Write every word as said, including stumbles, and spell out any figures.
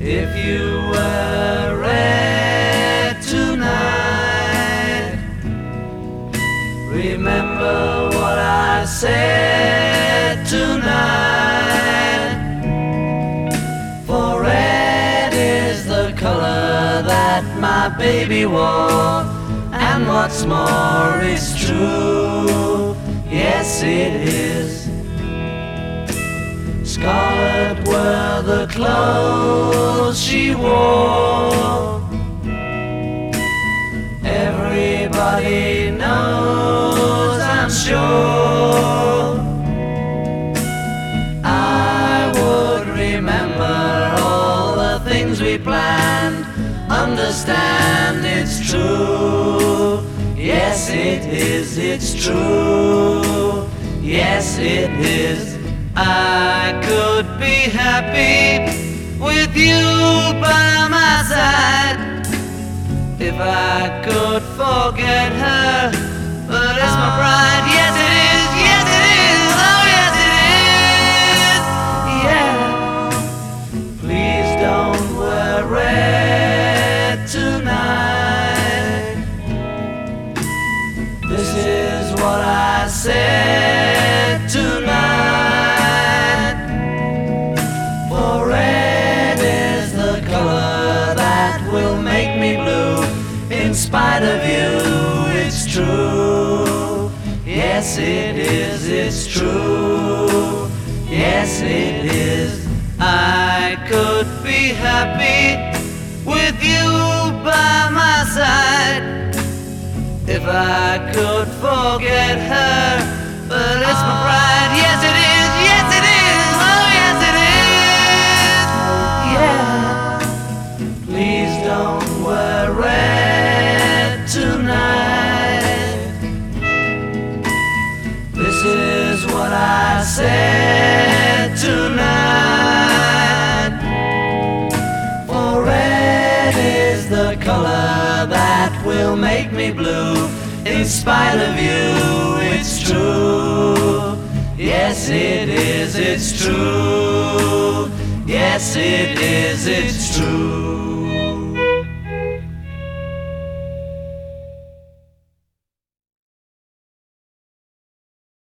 If you were red tonight, remember what I said tonight. For red is the color that my baby wore, and what's more, it's true, yes it is. Scarlet were the clothes she wore. Everybody knows, I'm sure. I would remember all the things we planned. Understand it's true. Yes it is, it's true. Yes it is. I could be happy with you by my side if I could forget her, but it's my pride. Yes it is, yes it is, oh yes it is, yeah. Please don't wear red tonight. This is what I said tonight. In spite of you, it's true. Yes it is, it's true. Yes it is. I could be happy with you by my side if I could forget her, but it's my pride. Yes it is, yes it is, oh yes it is, yeah. Please don't wear red tonight. This is what I said tonight. For red is the color that will make me blue. In spite of you, it's true. Yes it is, it's true. Yes it is, it's true.